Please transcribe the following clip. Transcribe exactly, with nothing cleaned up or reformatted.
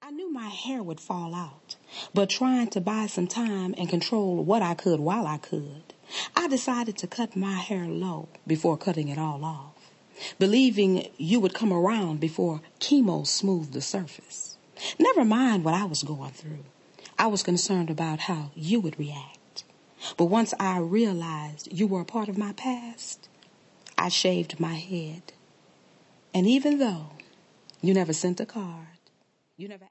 I knew my hair would fall out, but trying to buy some time and control what I could while I could, I decided to cut my hair low before cutting it all off, believing you would come around before chemo smoothed the surface. Never mind what I was going through. I was concerned about how you would react. But once I realized you were a part of my past, I shaved my head. And even though you never sent a card, you never